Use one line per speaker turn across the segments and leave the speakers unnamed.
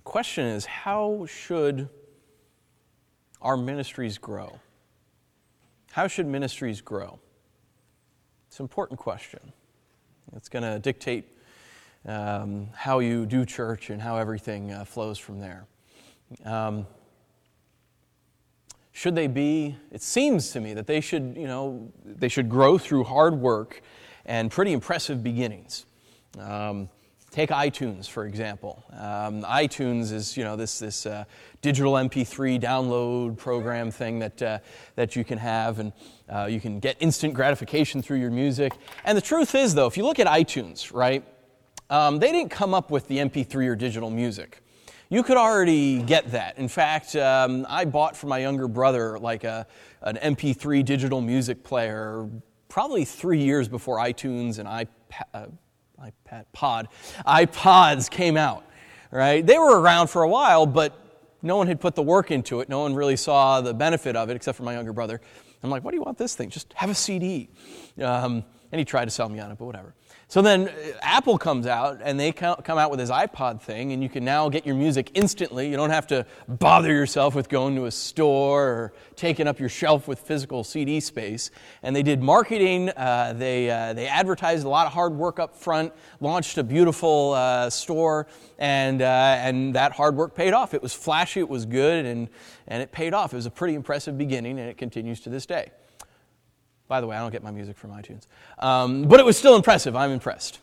question is, how should our ministries grow? How should ministries grow? It's an important question. It's going to dictate how you do church and how everything flows from there. Should they be? It seems to me that they should grow through hard work and pretty impressive beginnings. Take iTunes, for example. iTunes is, this digital MP3 download program thing that you can have, and you can get instant gratification through your music. And the truth is, though, if you look at iTunes, right, they didn't come up with the MP3 or digital music. You could already get that. In fact, I bought for my younger brother like an MP3 digital music player probably 3 years before iTunes and iPods came out, right? They were around for a while, but no one had put the work into it. No one really saw the benefit of it, except for my younger brother. I'm like, "What do you want this thing? Just have a CD." And he tried to sell me on it, but whatever. So then Apple comes out, and they come out with his iPod thing, and you can now get your music instantly. You don't have to bother yourself with going to a store or taking up your shelf with physical CD space. And they did marketing. They advertised a lot of hard work up front, launched a beautiful store, and that hard work paid off. It was flashy, it was good, and it paid off. It was a pretty impressive beginning, and it continues to this day. By the way, I don't get my music from iTunes. But it was still impressive. I'm impressed.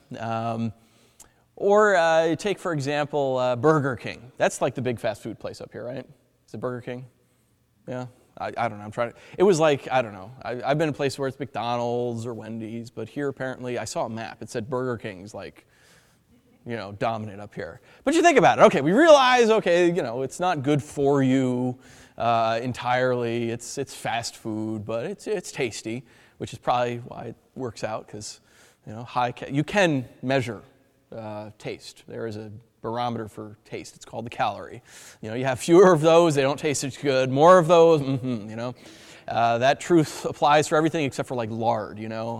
Or take, for example, Burger King. That's like the big fast food place up here, right? Is it Burger King? Yeah? I don't know. I'm trying to... It was like, I don't know. I've been in a place where it's McDonald's or Wendy's, but here apparently, I saw a map. It said Burger King's like, dominant up here. But you think about it. Okay, we realize, it's not good for you entirely. It's fast food, but it's tasty, which is probably why it works out, because you can measure taste. There is a barometer for taste. It's called the calorie. You have fewer of those, they don't taste as good. More of those, that truth applies for everything except for like lard.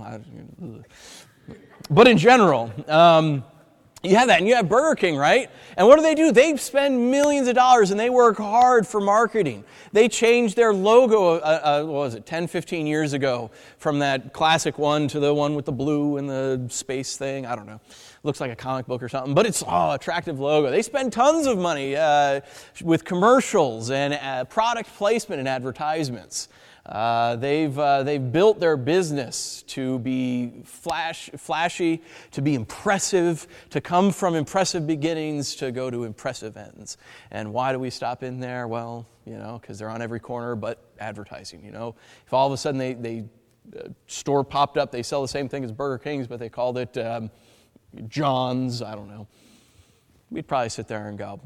But in general. You have that, and you have Burger King, right? And what do? They spend millions of dollars, and they work hard for marketing. They changed their logo, 10, 15 years ago, from that classic one to the one with the blue and the space thing. I don't know. Looks like a comic book or something, but it's attractive logo. They spend tons of money with commercials and product placement and advertisements. They've built their business to be flashy, to be impressive, to come from impressive beginnings to go to impressive ends. And why do we stop in there? Well, because they're on every corner but advertising. If all of a sudden they store popped up, they sell the same thing as Burger King's, but they called it John's, I don't know. We'd probably sit there and go,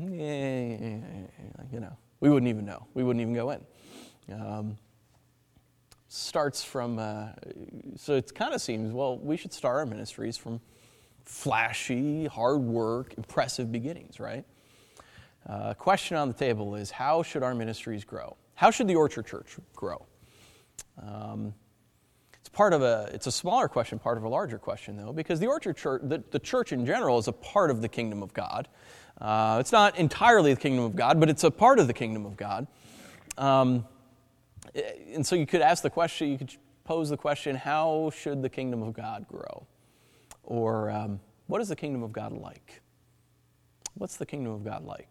we wouldn't even know. We wouldn't even go in. Starts from, so it kind of seems, we should start our ministries from flashy, hard work, impressive beginnings, right? Question on the table is, how should our ministries grow? How should the Orchard Church grow? It's a smaller question, part of a larger question, though, because the Orchard Church, the church in general, is a part of the kingdom of God. It's not entirely the kingdom of God, but it's a part of the kingdom of God. And so you could pose the question, how should the kingdom of God grow? Or what is the kingdom of God like? What's the kingdom of God like?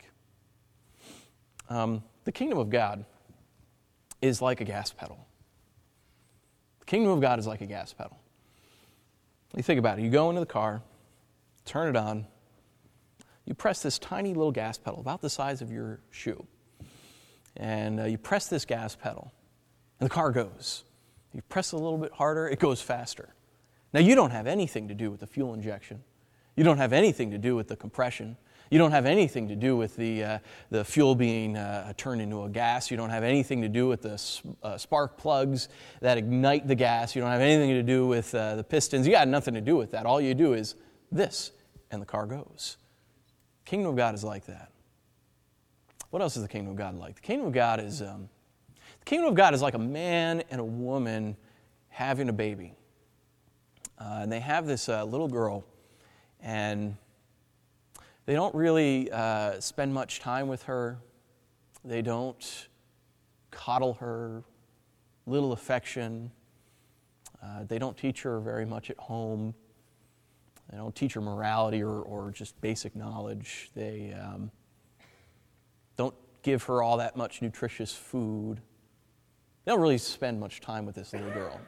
The kingdom of God is like a gas pedal. The kingdom of God is like a gas pedal. You think about it. You go into the car, turn it on, you press this tiny little gas pedal, about the size of your shoe. And you press this gas pedal, and the car goes. You press a little bit harder, it goes faster. Now, you don't have anything to do with the fuel injection. You don't have anything to do with the compression. You don't have anything to do with the fuel being turned into a gas. You don't have anything to do with the spark plugs that ignite the gas. You don't have anything to do with the pistons. You got nothing to do with that. All you do is this, and the car goes. The kingdom of God is like that. What else is the kingdom of God like? The kingdom of God is like a man and a woman having a baby. And they have this little girl, and They don't really spend much time with her. They don't coddle her, little affection. They don't teach her very much at home. They don't teach her morality or just basic knowledge. They don't give her all that much nutritious food. They don't really spend much time with this little girl.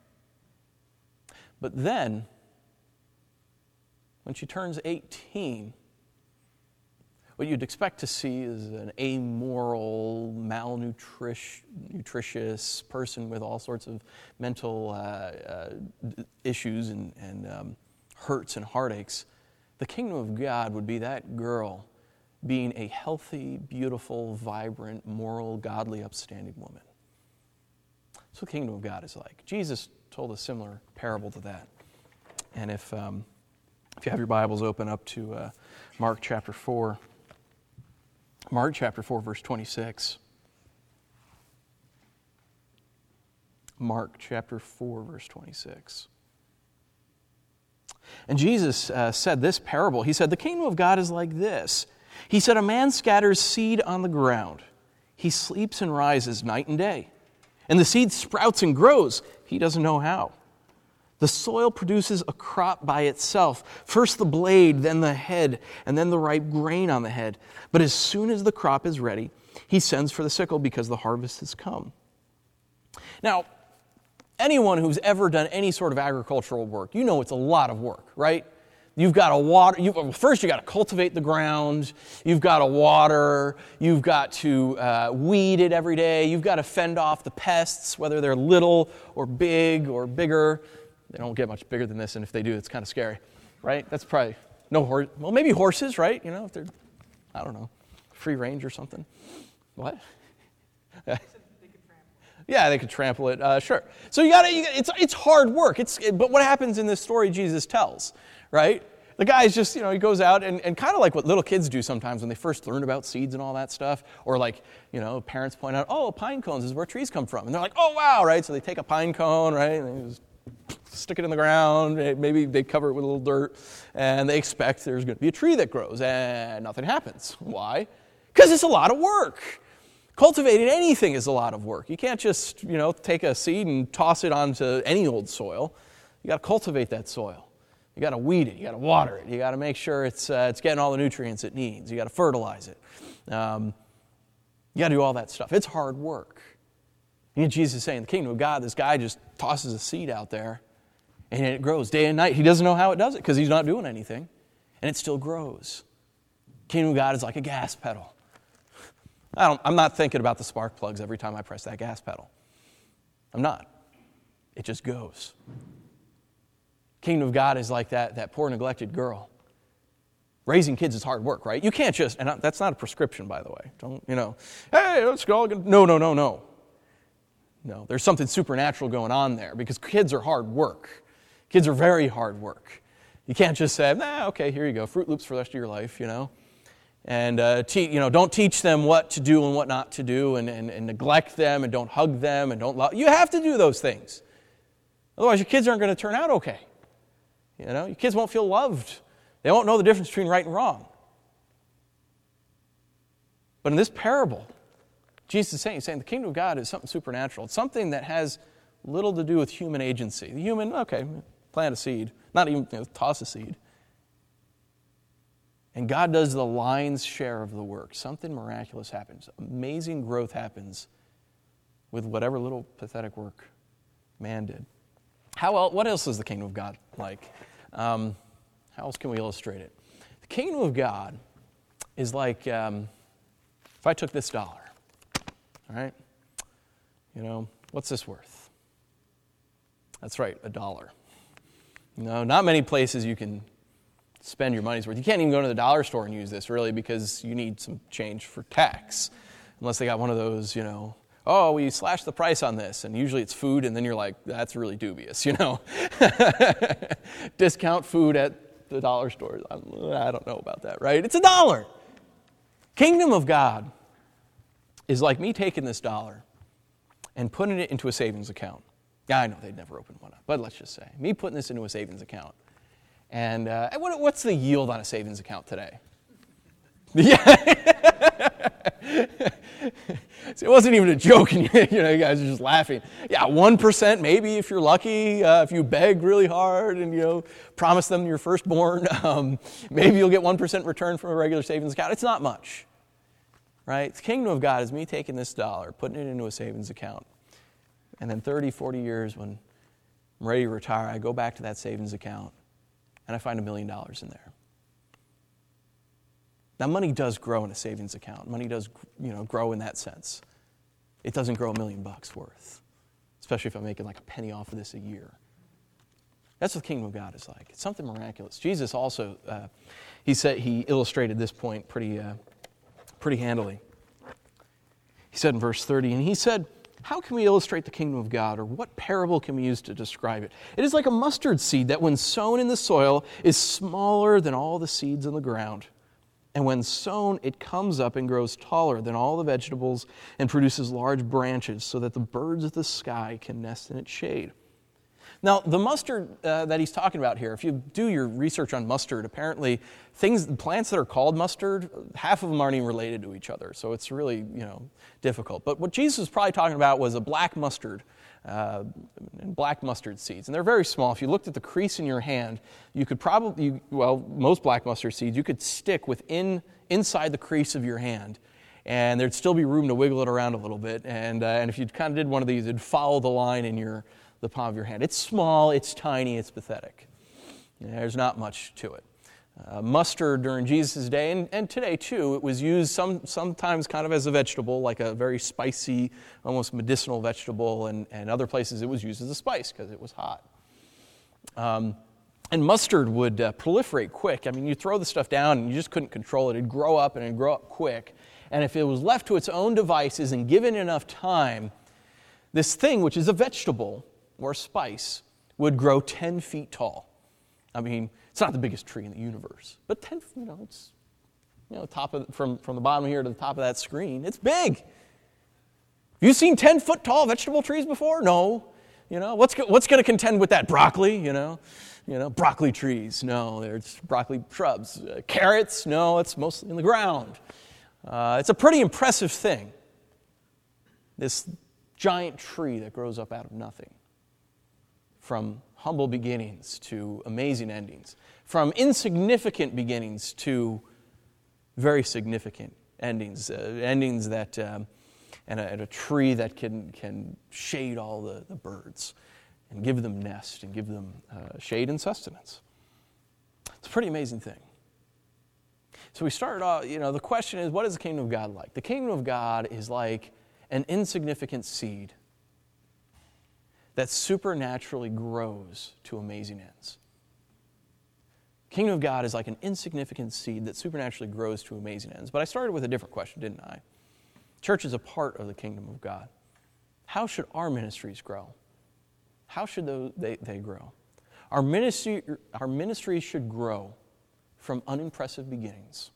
But then, when she turns 18, what you'd expect to see is an amoral, malnutritious person with all sorts of mental issues and hurts and heartaches. The kingdom of God would be that girl being a healthy, beautiful, vibrant, moral, godly, upstanding woman. That's what the kingdom of God is like. Jesus told a similar parable to that. And if you have your Bibles, open up to Mark chapter 4. Mark chapter 4, verse 26. Mark chapter 4, verse 26. And Jesus said this parable. He said, the kingdom of God is like this. He said, a man scatters seed on the ground. He sleeps and rises night and day. And the seed sprouts and grows. He doesn't know how. The soil produces a crop by itself. First the blade, then the head, and then the ripe grain on the head. But as soon as the crop is ready, he sends for the sickle because the harvest has come. Now, anyone who's ever done any sort of agricultural work, you know it's a lot of work, right? You've got to water. First, you've got to cultivate the ground. You've got to water. You've got to weed it every day. You've got to fend off the pests, whether they're little or big or bigger. They don't get much bigger than this, and if they do, it's kind of scary, right? That's probably no horse. Well, maybe horses, right? You know, if they're, I don't know, free range or something. What? Yeah, they could trample it. Sure. So it's hard work. But what happens in this story Jesus tells, right? The guy's just, he goes out and kind of like what little kids do sometimes when they first learn about seeds and all that stuff. Or like, parents point out, oh, pine cones is where trees come from. And they're like, oh, wow, right? So they take a pine cone, right? And they just stick it in the ground. Maybe they cover it with a little dirt. And they expect there's going to be a tree that grows. And nothing happens. Why? Because it's a lot of work. Cultivating anything is a lot of work. You can't just, take a seed and toss it onto any old soil. You got to cultivate that soil. You got to weed it. You got to water it. You got to make sure it's getting all the nutrients it needs. You got to fertilize it. You got to do all that stuff. It's hard work. And Jesus is saying, the kingdom of God, this guy just tosses a seed out there, and it grows day and night. He doesn't know how it does it because he's not doing anything, and it still grows. The kingdom of God is like a gas pedal. I'm not thinking about the spark plugs every time I press that gas pedal. I'm not. It just goes. Kingdom of God is like that poor neglected girl. Raising kids is hard work, right? You can't just, and that's not a prescription, by the way. Don't, hey, let's go. No. No, there's something supernatural going on there because kids are hard work. Kids are very hard work. You can't just say, okay, here you go, Fruit Loops for the rest of your life, And don't teach them what to do and what not to do, and neglect them, and don't hug them, and don't love. You have to do those things. Otherwise, your kids aren't going to turn out okay. Your kids won't feel loved. They won't know the difference between right and wrong. But in this parable, Jesus is saying the kingdom of God is something supernatural. It's something that has little to do with human agency. The human, okay, plant a seed, not even toss a seed. And God does the lion's share of the work. Something miraculous happens. Amazing growth happens with whatever little pathetic work man did. What else is the kingdom of God like? How else can we illustrate it? The kingdom of God is like if I took this dollar, all right? What's this worth? That's right, $1. Not many places you can spend your money's worth. You can't even go to the dollar store and use this, really, because you need some change for tax. Unless they got one of those, we slashed the price on this, and usually it's food, and then you're like, that's really dubious, Discount food at the dollar store. I don't know about that, right? It's $1. Kingdom of God is like me taking this dollar and putting it into a savings account. Yeah, I know they'd never open one up, but let's just say, me putting this into a savings account. And what's the yield on a savings account today? Yeah. It wasn't even a joke, and you guys are just laughing. Yeah, 1% maybe if you're lucky. If you beg really hard and promise them your firstborn, maybe you'll get 1% return from a regular savings account. It's not much, right? The kingdom of God is me taking this dollar, putting it into a savings account, and then 30, 40 years when I'm ready to retire, I go back to that savings account, and I find $1 million in there. Now, money does grow in a savings account. Money does, grow in that sense. It doesn't grow $1 million worth, especially if I'm making like a penny off of this a year. That's what the kingdom of God is like. It's something miraculous. Jesus also, he illustrated this point pretty handily. He said in verse 30, and he said, "How can we illustrate the kingdom of God, or what parable can we use to describe it? It is like a mustard seed that when sown in the soil is smaller than all the seeds on the ground. And when sown, it comes up and grows taller than all the vegetables and produces large branches so that the birds of the sky can nest in its shade." Now, the mustard that he's talking about here, if you do your research on mustard, apparently plants that are called mustard, half of them aren't even related to each other. So it's really, difficult. But what Jesus was probably talking about was a black mustard, and black mustard seeds. And they're very small. If you looked at the crease in your hand, you could probably, most black mustard seeds, you could stick inside the crease of your hand. And there'd still be room to wiggle it around a little bit. And if you kind of did one of these, it'd follow the line in the palm of your hand. It's small, it's tiny, it's pathetic. There's not much to it. Mustard during Jesus' day, and today too, it was used sometimes kind of as a vegetable, like a very spicy, almost medicinal vegetable, and other places it was used as a spice because it was hot. And mustard would proliferate quick. I mean, you throw the stuff down and you just couldn't control it. It'd grow up and it'd grow up quick. And if it was left to its own devices and given enough time, this thing, which is a vegetable or a spice, would grow 10 feet tall. I mean, it's not the biggest tree in the universe, but 10, it's, from the bottom here to the top of that screen, it's big. Have you seen 10-foot tall vegetable trees before? No. What's going to contend with that? Broccoli, broccoli trees. No, there's broccoli shrubs. Carrots, no, it's mostly in the ground. It's a pretty impressive thing. This giant tree that grows up out of nothing. From humble beginnings to amazing endings. From insignificant beginnings to very significant endings. Endings that, and a tree that can shade all the birds and give them nest and give them shade and sustenance. It's a pretty amazing thing. So we started off, the question is, what is the kingdom of God like? The kingdom of God is like an insignificant seed that supernaturally grows to amazing ends. The kingdom of God is like an insignificant seed that supernaturally grows to amazing ends. But I started with a different question, didn't I? Church is a part of the kingdom of God. How should our ministries grow? How should they grow? Our ministries should grow from unimpressive beginnings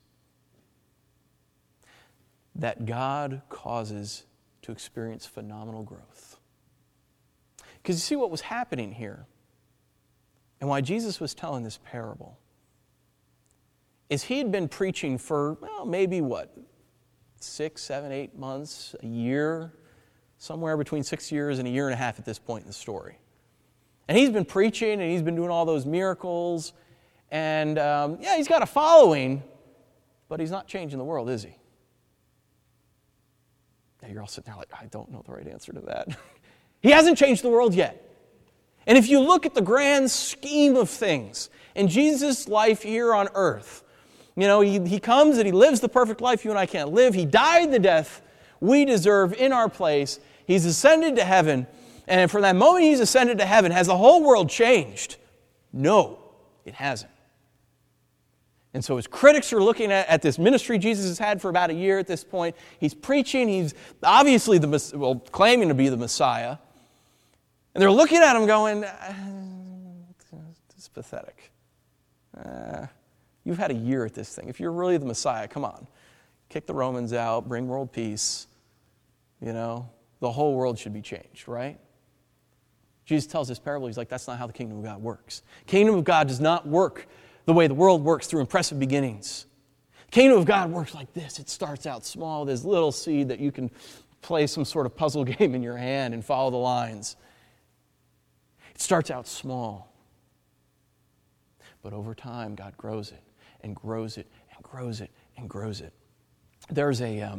that God causes to experience phenomenal growth. Because you see what was happening here, and why Jesus was telling this parable, is he had been preaching for, maybe 6, 7, 8 months, a year, somewhere between 6 years and a year and a half at this point in the story. And he's been preaching, and he's been doing all those miracles, and he's got a following, but he's not changing the world, is he? Yeah, you're all sitting there like, I don't know the right answer to that. He hasn't changed the world yet. And if you look at the grand scheme of things in Jesus' life here on earth, he comes and he lives the perfect life you and I can't live. He died the death we deserve in our place. He's ascended to heaven. And from that moment he's ascended to heaven, has the whole world changed? No, it hasn't. And so his critics are looking at this ministry Jesus has had for about a year at this point. He's preaching. He's obviously claiming to be the Messiah. And they're looking at him going, it's pathetic. You've had a year at this thing. If you're really the Messiah, come on. Kick the Romans out, bring world peace. The whole world should be changed, right? Jesus tells this parable, he's like, that's not how the kingdom of God works. Kingdom of God does not work the way the world works through impressive beginnings. The Kingdom of God works like this. It starts out small, this little seed that you can play some sort of puzzle game in your hand and follow the lines. It starts out small. But over time, God grows it and grows it and grows it and grows it. There's a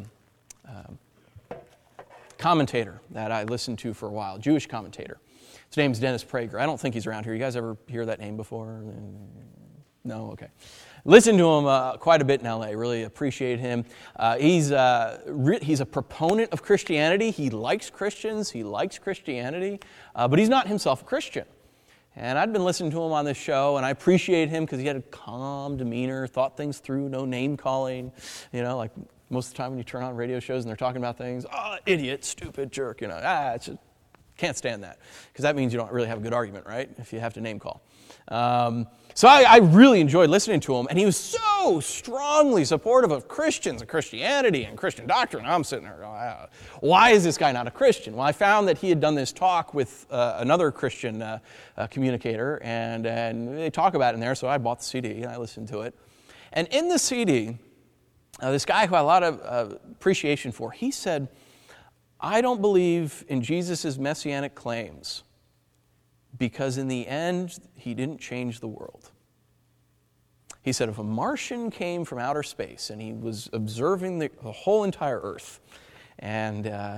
commentator that I listened to for a while, Jewish commentator. His name's Dennis Prager. I don't think he's around here. You guys ever hear that name before? No? Okay. Listened to him quite a bit in L.A. Really appreciate him. He's a proponent of Christianity. He likes Christians. He likes Christianity. But he's not himself a Christian. And I'd been listening to him on this show, and I appreciate him because he had a calm demeanor, thought things through, no name calling. Like most of the time when you turn on radio shows and they're talking about things, idiot, stupid, jerk, it's just, can't stand that. Because that means you don't really have a good argument, right? If you have to name call. So I really enjoyed listening to him, and he was so strongly supportive of Christians and Christianity and Christian doctrine. I'm sitting there going, why is this guy not a Christian? Well, I found that he had done this talk with another Christian communicator, and they talk about it in there, so I bought the CD and I listened to it. And in the CD, this guy who I had a lot of appreciation for, he said, I don't believe in Jesus' messianic claims because in the end, he didn't change the world. He said if a Martian came from outer space and he was observing the whole entire Earth, and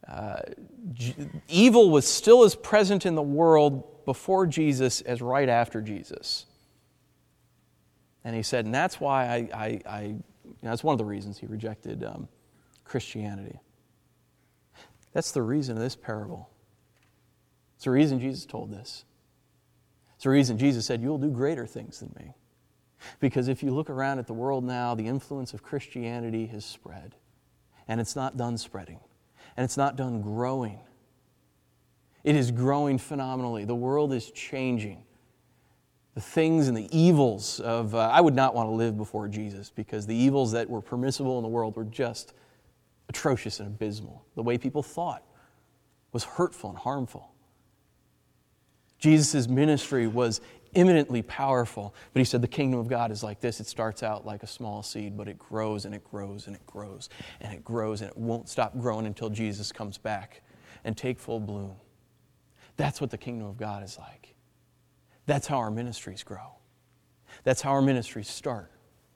evil was still as present in the world before Jesus as right after Jesus. And he said, and that's why that's one of the reasons he rejected Christianity. That's the reason of this parable. It's the reason Jesus told this. It's the reason Jesus said, you'll do greater things than me. Because if you look around at the world now, the influence of Christianity has spread. And it's not done spreading. And it's not done growing. It is growing phenomenally. The world is changing. The things and the evils of... I would not want to live before Jesus because the evils that were permissible in the world were just atrocious and abysmal. The way people thought was hurtful and harmful. Jesus' ministry was eminently powerful, but he said the kingdom of God is like this. It starts out like a small seed, but it grows and it grows and it grows and it grows, and it won't stop growing until Jesus comes back and take full bloom. That's what the kingdom of God is like. That's how our ministries grow. That's how our ministries start.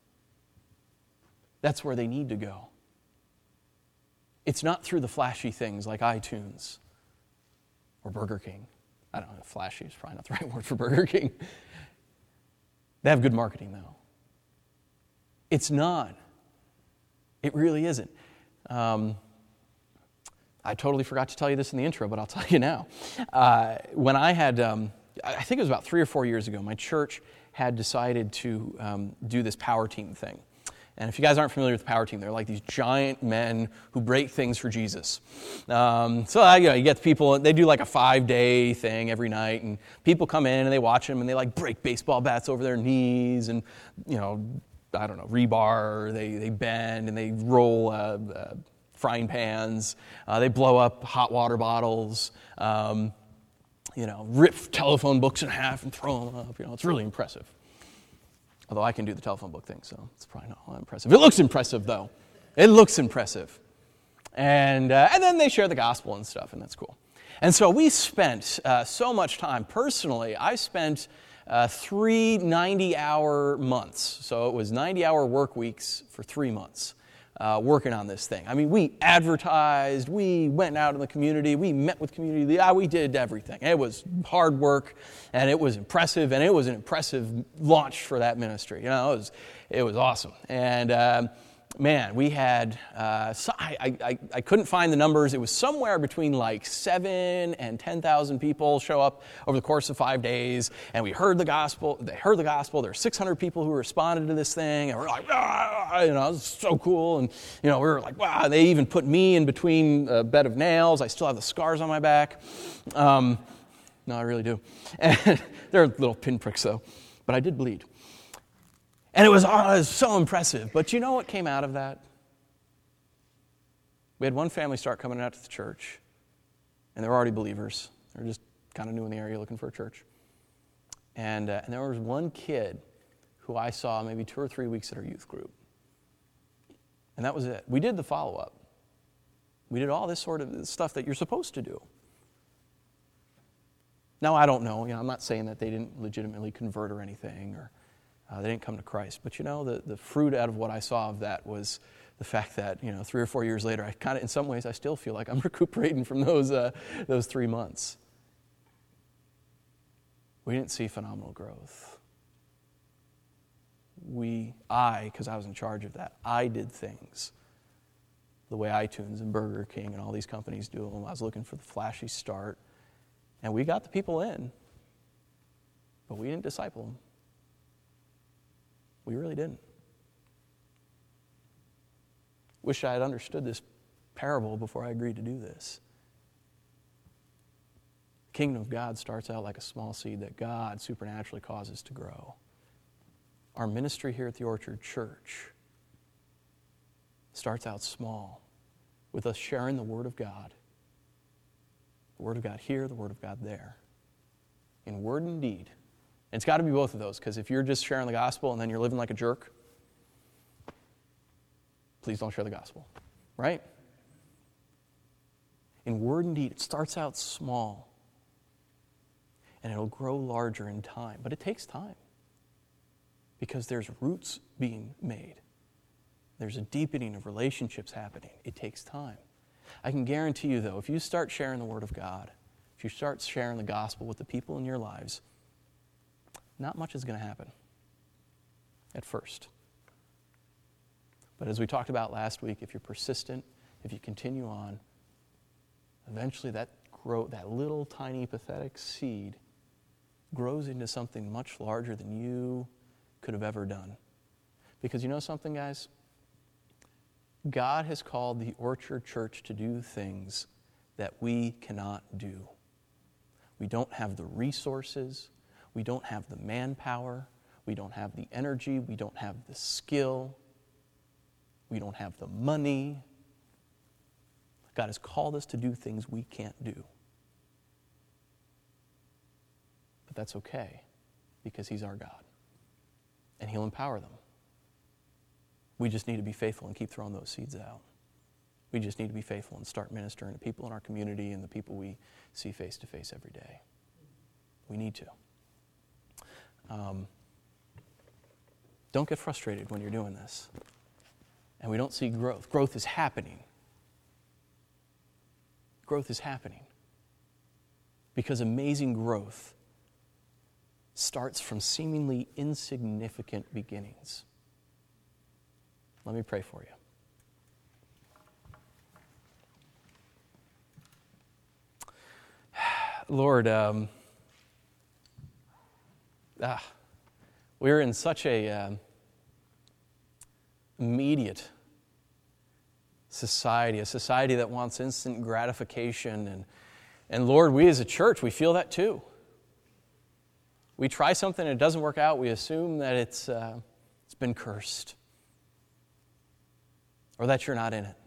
That's where they need to go. It's not through the flashy things like iTunes or Burger King. I don't know, flashy is probably not the right word for Burger King. They have good marketing, though. It's not. It really isn't. I totally forgot to tell you this in the intro, but I'll tell you now. When I had, I think it was about 3 or 4 years ago, my church had decided to do this power team thing. And if you guys aren't familiar with the power team, they're like these giant men who break things for Jesus. So you get the people, they do like a 5-day thing every night, and people come in and they watch them and they like break baseball bats over their knees and, rebar, they bend and they roll frying pans, they blow up hot water bottles, rip telephone books in half and throw them up. It's really impressive. Although I can do the telephone book thing, so it's probably not all that impressive. It looks impressive, though. It looks impressive. And then they share the gospel and stuff, and that's cool. And so we spent so much time. Personally, I spent 3 90-hour months. So it was 90-hour work weeks for 3 months working on this thing. I mean, we advertised, we went out in the community, we met with community, we did everything. It was hard work, and it was impressive, and it was an impressive launch for that ministry. It was awesome. And man, we had, I couldn't find the numbers. It was somewhere between like 7,000 and 10,000 people show up over the course of 5 days, and we heard the gospel. They heard the gospel. There were 600 people who responded to this thing, and we're like, it was so cool. And, we were like, wow. They even put me in between a bed of nails. I still have the scars on my back. No, I really do. And they're little pinpricks, though, but I did bleed. And it was so impressive. But you know what came out of that? We had one family start coming out to the church, and they were already believers. They were just kind of new in the area looking for a church. And there was one kid who I saw maybe 2 or 3 weeks at our youth group. And that was it. We did the follow-up. We did all this sort of stuff that you're supposed to do. Now, I don't know. I'm not saying that they didn't legitimately convert or anything, or they didn't come to Christ. But the fruit out of what I saw of that was the fact that 3 or 4 years later, I kind of, in some ways, I still feel like I'm recuperating from those 3 months. We didn't see phenomenal growth. Because I was in charge of that, I did things the way iTunes and Burger King and all these companies do them. I was looking for the flashy start. And we got the people in, but we didn't disciple them. We really didn't. Wish I had understood this parable before I agreed to do this. The kingdom of God starts out like a small seed that God supernaturally causes to grow. Our ministry here at the Orchard Church starts out small with us sharing the Word of God. The Word of God here, the Word of God there. In word and deed. And it's got to be both of those, because if you're just sharing the gospel and then you're living like a jerk, please don't share the gospel. Right? In word and deed, it starts out small. And it'll grow larger in time. But it takes time. Because there's roots being made. There's a deepening of relationships happening. It takes time. I can guarantee you, though, if you start sharing the Word of God, if you start sharing the gospel with the people in your lives, not much is going to happen at first. But as we talked about last week, if you're persistent, if you continue on, eventually that little tiny pathetic seed grows into something much larger than you could have ever done. Because you know something, guys? God has called the Orchard Church to do things that we cannot do. We don't have the resources. We don't have the manpower. We don't have the energy. We don't have the skill. We don't have the money. God has called us to do things we can't do. But that's okay, because He's our God. And He'll empower them. We just need to be faithful and keep throwing those seeds out. We just need to be faithful and start ministering to people in our community and the people we see face to face every day. We need to. Don't get frustrated when you're doing this. And we don't see growth. Growth is happening. Growth is happening. Because amazing growth starts from seemingly insignificant beginnings. Let me pray for you. Lord, we're in such a immediate society, a society that wants instant gratification. And Lord, we as a church, we feel that too. We try something and it doesn't work out, we assume that it's been cursed. Or that you're not in it.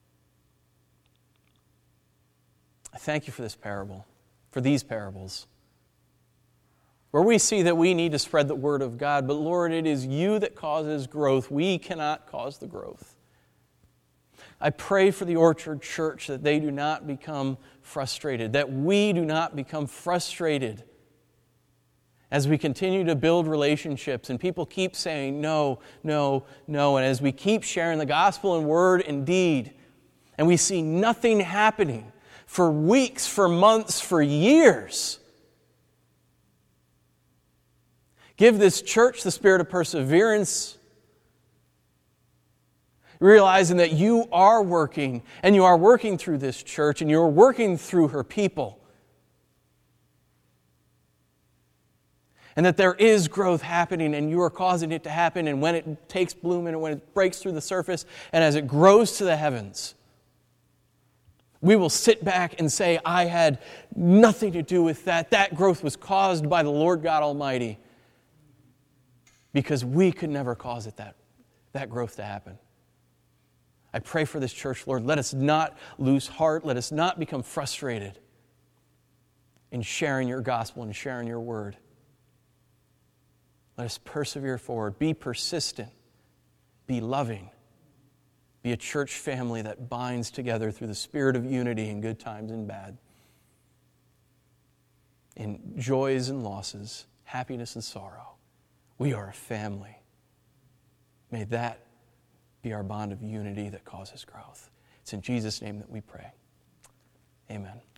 I thank you for this parable, for these parables, where we see that we need to spread the Word of God, but Lord, it is you that causes growth. We cannot cause the growth. I pray for the Orchard Church that they do not become frustrated, that we do not become frustrated as we continue to build relationships and people keep saying no, no, no, and as we keep sharing the gospel in word and deed, and we see nothing happening for weeks, for months, for years. Give this church the spirit of perseverance, realizing that you are working, and you are working through this church, and you are working through her people. And that there is growth happening, and you are causing it to happen, and when it takes bloom and when it breaks through the surface, and as it grows to the heavens, we will sit back and say, I had nothing to do with that. That growth was caused by the Lord God Almighty. Because we could never cause it that growth to happen. I pray for this church, Lord. Let us not lose heart. Let us not become frustrated in sharing your gospel and sharing your word. Let us persevere forward. Be persistent. Be loving. be a church family that binds together through the spirit of unity in good times and bad, in joys and losses, happiness and sorrow. We are a family. May that be our bond of unity that causes growth. It's in Jesus' name that we pray. Amen.